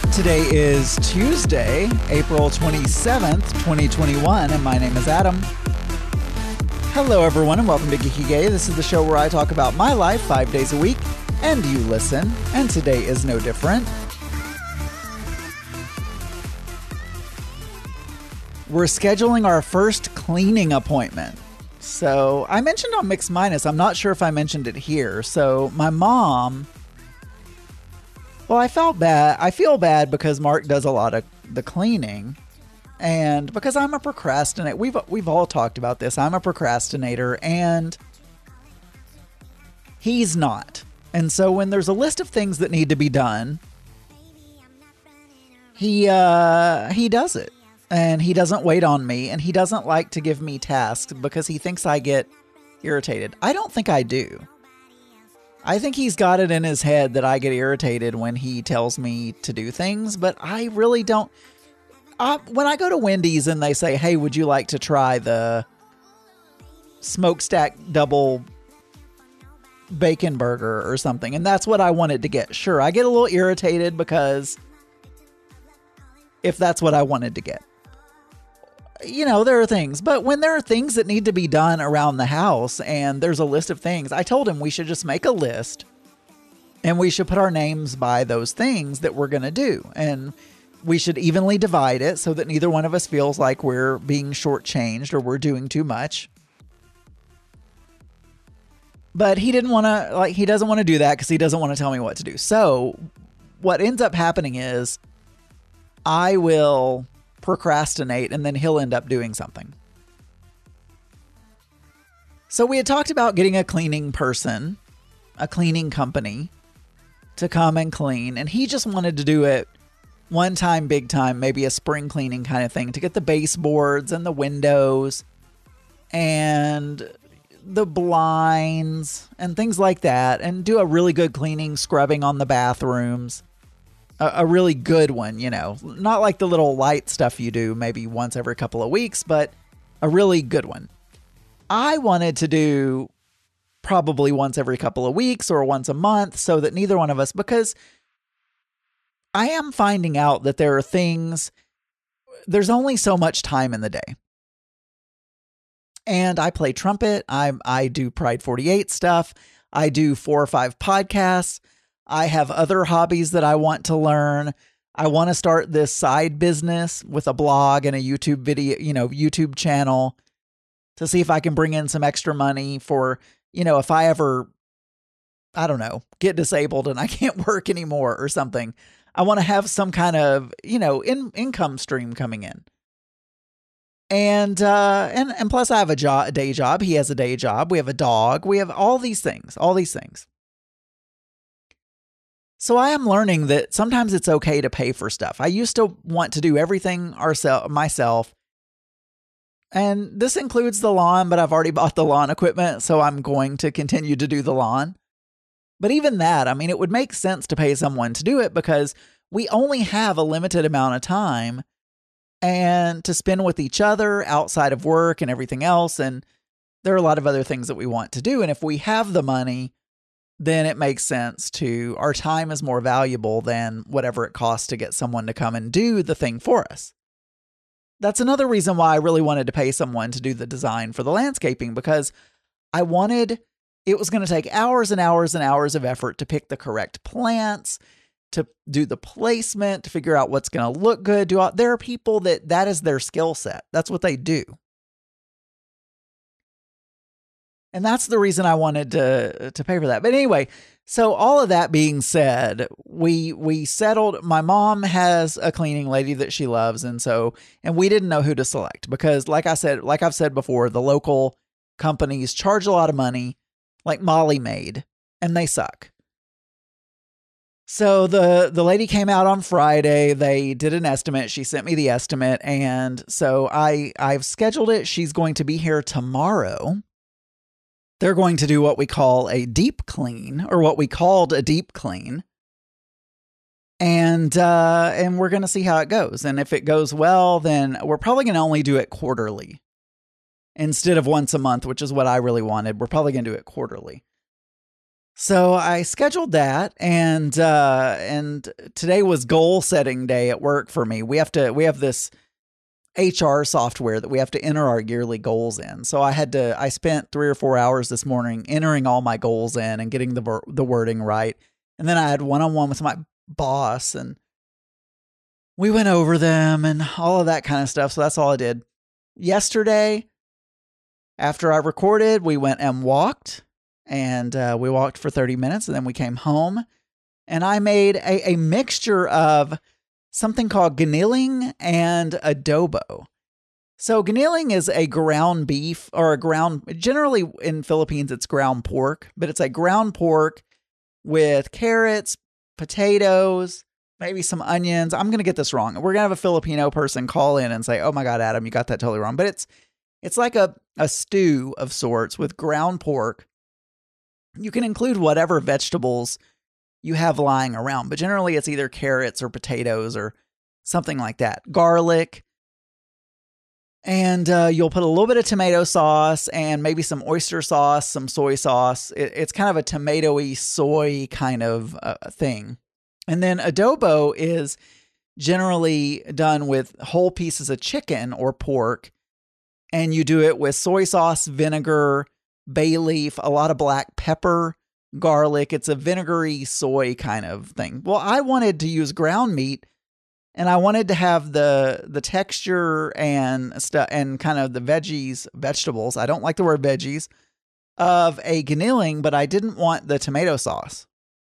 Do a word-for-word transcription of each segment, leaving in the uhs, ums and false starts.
Today is Tuesday, April twenty-seventh, twenty twenty-one, and my name is Adam. Hello, everyone, and welcome to Geeky Gay. This is the show where I talk about my life five days a week, and you listen, and today is no different. We're scheduling our first cleaning appointment. So I mentioned on Mixed Minus, I'm not sure if I mentioned it here. So my mom, well, I felt bad. I feel bad because Mark does a lot of the cleaning, and because I'm a procrastinator. We've we've all talked about this. I'm a procrastinator, and he's not. And so when there's a list of things that need to be done, he uh, he does it. And he doesn't wait on me, and he doesn't like to give me tasks because he thinks I get irritated. I don't think I do. I think he's got it in his head that I get irritated when he tells me to do things, but I really don't. I, when I go to Wendy's and they say, hey, would you like to try the smokestack double bacon burger or something? And that's what I wanted to get. Sure, I get a little irritated because if that's what I wanted to get. You know, there are things, but when there are things that need to be done around the house and there's a list of things, I told him we should just make a list and we should put our names by those things that we're going to do. And we should evenly divide it so that neither one of us feels like we're being shortchanged or we're doing too much. But he didn't want to, like, he doesn't want to do that because he doesn't want to tell me what to do. So what ends up happening is I will procrastinate and then he'll end up doing something. So we had talked about getting a cleaning person, a cleaning company to come and clean, and he just wanted to do it one time, big time, maybe a spring cleaning kind of thing to get the baseboards and the windows and the blinds and things like that, and do a really good cleaning, scrubbing on the bathrooms. A really good one, you know, not like the little light stuff you do maybe once every couple of weeks, but a really good one. I wanted to do probably once every couple of weeks or once a month so that neither one of us, because I am finding out that there are things, there's only so much time in the day. And I play trumpet. I I do Pride forty-eight stuff. I do four or five podcasts. I have other hobbies that I want to learn. I want to start this side business with a blog and a YouTube video, you know, YouTube channel to see if I can bring in some extra money for, you know, if I ever, I don't know, get disabled and I can't work anymore or something. I want to have some kind of, you know, in, income stream coming in. And, uh, and, and plus I have a, job, a day job. He has a day job. We have a dog. We have all these things, all these things. So I am learning that sometimes it's okay to pay for stuff. I used to want to do everything ourselves, myself. And this includes the lawn, but I've already bought the lawn equipment, so I'm going to continue to do the lawn. But even that, I mean, it would make sense to pay someone to do it because we only have a limited amount of time and to spend with each other outside of work and everything else. And there are a lot of other things that we want to do. And if we have the money, then it makes sense to, our time is more valuable than whatever it costs to get someone to come and do the thing for us. That's another reason why I really wanted to pay someone to do the design for the landscaping, because I wanted, it was going to take hours and hours and hours of effort to pick the correct plants, to do the placement, to figure out what's going to look good. Do all, there are people that that is their skill set. That's what they do. And that's the reason I wanted to to pay for that. But anyway, so all of that being said, we we settled. My mom has a cleaning lady that she loves, and so and we didn't know who to select because, like I said, like I've said before, the local companies charge a lot of money, like Molly Maid, and they suck. So the the lady came out on Friday. They did an estimate. She sent me the estimate, and so I I've scheduled it. She's going to be here tomorrow. They're going to do what we call a deep clean, or what we called a deep clean. And uh, and we're going to see how it goes. And if it goes well, then we're probably going to only do it quarterly instead of once a month, which is what I really wanted. We're probably going to do it quarterly. So I scheduled that, and uh, and today was goal setting day at work for me. We have to we have this H R software that we have to enter our yearly goals in. So I had to I spent three or four hours this morning entering all my goals in and getting the ver- the wording right. And then I had one on one with my boss, and we went over them and all of that kind of stuff. So that's all I did. Yesterday, after I recorded, we went and walked. And uh, we walked for thirty minutes, and then we came home, and I made a, a mixture of something called giniling and adobo. So giniling is a ground beef or a ground, generally in Philippines, it's ground pork, but it's a ground pork with carrots, potatoes, maybe some onions. I'm going to get this wrong. We're going to have a Filipino person call in and say, oh my God, Adam, you got that totally wrong. But it's it's like a, a stew of sorts with ground pork. You can include whatever vegetables you have lying around, but generally it's either carrots or potatoes or something like that. Garlic, and uh, you'll put a little bit of tomato sauce and maybe some oyster sauce, some soy sauce. It, it's kind of a tomatoey soy kind of uh, thing. And then adobo is generally done with whole pieces of chicken or pork, and you do it with soy sauce, vinegar, bay leaf, a lot of black pepper, garlic. It's a vinegary soy kind of thing. Well, I wanted to use ground meat, and I wanted to have the the texture and stuff and kind of the veggies, vegetables. I don't like the word veggies of a giniling, but I didn't want the tomato sauce.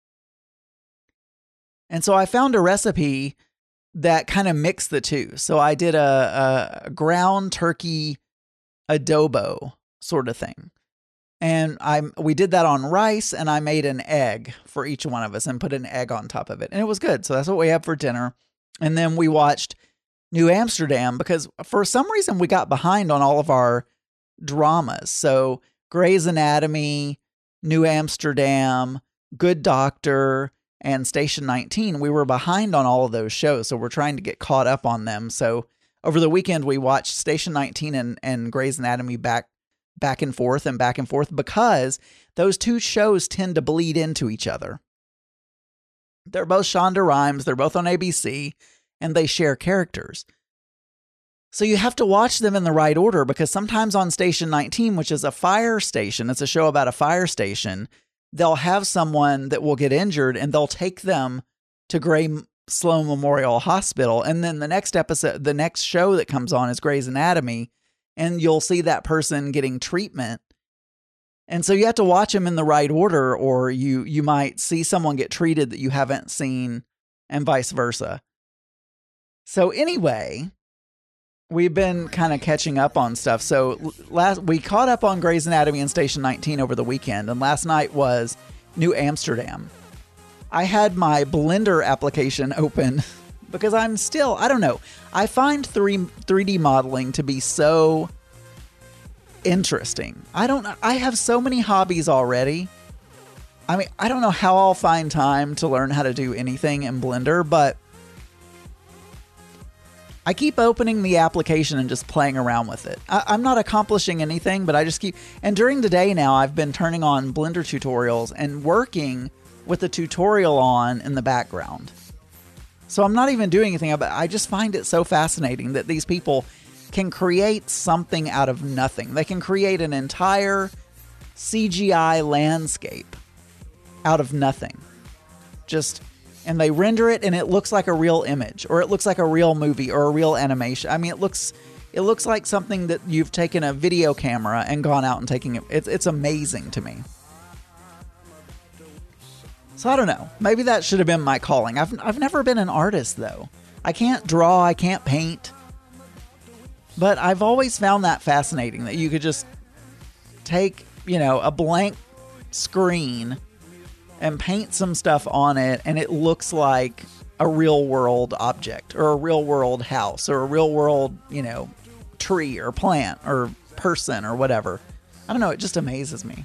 And so I found a recipe that kind of mixed the two. So I did a, a ground turkey adobo sort of thing. And I we did that on rice, and I made an egg for each one of us and put an egg on top of it. And it was good. So that's what we had for dinner. And then we watched New Amsterdam because for some reason we got behind on all of our dramas. So Grey's Anatomy, New Amsterdam, Good Doctor, and Station nineteen, we were behind on all of those shows. So we're trying to get caught up on them. So over the weekend, we watched Station nineteen and, and Grey's Anatomy back back and forth and back and forth because those two shows tend to bleed into each other. They're both Shonda Rhimes, they're both on A B C, and they share characters. So you have to watch them in the right order because sometimes on Station nineteen, which is a fire station, it's a show about a fire station, they'll have someone that will get injured and they'll take them to Gray Sloan Memorial Hospital. And then the next episode, the next show that comes on is Grey's Anatomy, and you'll see that person getting treatment. And so you have to watch them in the right order, or you you might see someone get treated that you haven't seen, and vice versa. So anyway, we've been kind of catching up on stuff. So last we caught up on Grey's Anatomy and Station nineteen over the weekend, and last night was New Amsterdam. I had my Blender application open because I'm still, I don't know, I find three, 3D modeling to be so interesting. I don't, I have so many hobbies already. I mean, I don't know how I'll find time to learn how to do anything in Blender, but I keep opening the application and just playing around with it. I, I'm not accomplishing anything, but I just keep, and during the day now, I've been turning on Blender tutorials and working with the tutorial on in the background. So I'm not even doing anything, but I just find it so fascinating that these people can create something out of nothing. They can create an entire C G I landscape out of nothing. Just, and they render it and it looks like a real image, or it looks like a real movie or a real animation. I mean, it looks it looks like something that you've taken a video camera and gone out and taking it. It's, it's amazing to me. So I don't know. Maybe that should have been my calling. I've I've never been an artist, though. I can't draw. I can't paint. But I've always found that fascinating, that you could just take, you know, a blank screen and paint some stuff on it, and it looks like a real world object or a real world house or a real world, you know, tree or plant or person or whatever. I don't know. It just amazes me.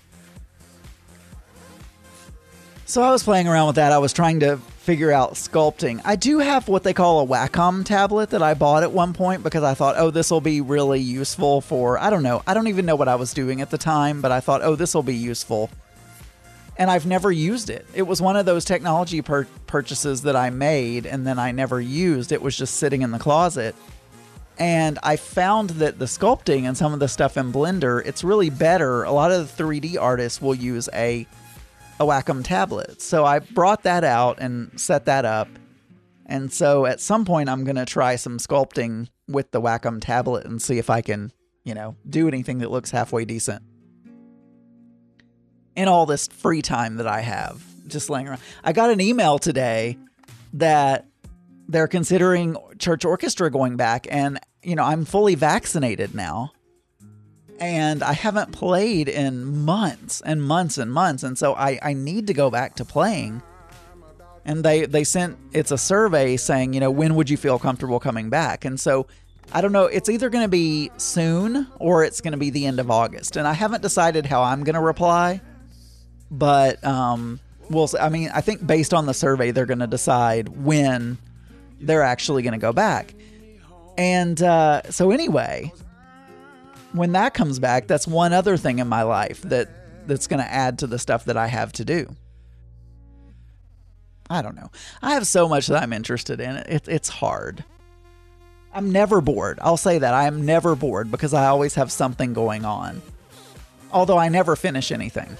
So I was playing around with that. I was trying to figure out sculpting. I do have what they call a Wacom tablet that I bought at one point because I thought, oh, this will be really useful for, I don't know. I don't even know what I was doing at the time, but I thought, oh, this will be useful and I've never used it. It was one of those technology pur- purchases that I made and then I never used. It was just sitting in the closet. And I found that the sculpting and some of the stuff in Blender, it's really better. A lot of the three D artists will use a, a Wacom tablet. So I brought that out and set that up. And so at some point, I'm going to try some sculpting with the Wacom tablet and see if I can, you know, do anything that looks halfway decent. In all this free time that I have, just laying around. I got an email today that they're considering church orchestra going back, and, you know, I'm fully vaccinated now, and I haven't played in months and months and months, and so I, I need to go back to playing. And they, they sent, it's a survey saying, you know, when would you feel comfortable coming back? And so, I don't know, it's either going to be soon or it's going to be the end of August, and I haven't decided how I'm going to reply, but um, we'll, I mean, I think based on the survey, they're going to decide when they're actually going to go back. And uh, so anyway, when that comes back, that's one other thing in my life that that's going to add to the stuff that I have to do. I don't know. I have so much that I'm interested in. It, it's hard. I'm never bored. I'll say that. I am never bored because I always have something going on. Although I never finish anything.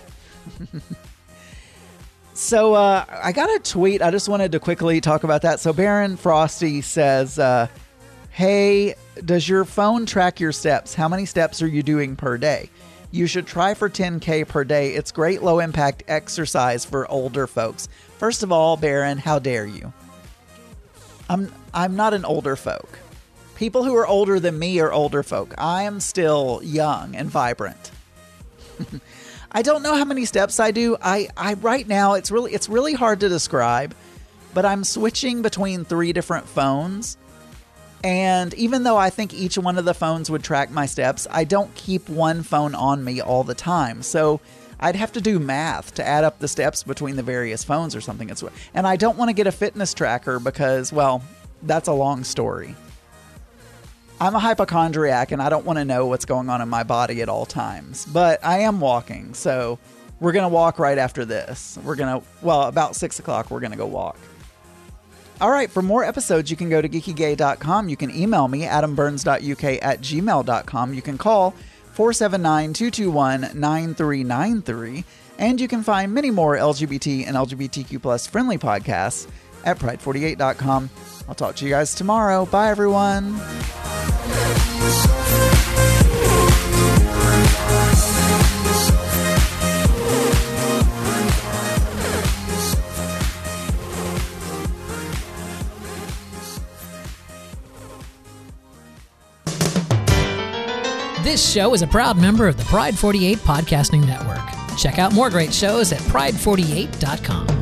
So uh, I got a tweet. I just wanted to quickly talk about that. So Baron Frosty says, uh, hey, does your phone track your steps? How many steps are you doing per day? You should try for ten K per day. It's great low impact exercise for older folks. First of all, Baron, how dare you? I'm I'm not an older folk. People who are older than me are older folk. I am still young and vibrant. I don't know how many steps I do. I, I right now it's really it's really hard to describe, but I'm switching between three different phones. And even though I think each one of the phones would track my steps, I don't keep one phone on me all the time. So I'd have to do math to add up the steps between the various phones or something. And I don't want to get a fitness tracker because, well, that's a long story. I'm a hypochondriac and I don't want to know what's going on in my body at all times. But I am walking, so we're going to walk right after this. We're going to, well, about six o'clock, we're going to go walk. All right, for more episodes, you can go to geeky gay dot com. You can email me, adam burns dot u k at gmail dot com. You can call four seven nine, two two one, nine three nine three. And you can find many more L G B T and L G B T Q plus friendly podcasts at pride forty-eight dot com. I'll talk to you guys tomorrow. Bye, everyone. This show is a proud member of the Pride forty-eight Podcasting Network. Check out more great shows at pride forty-eight dot com.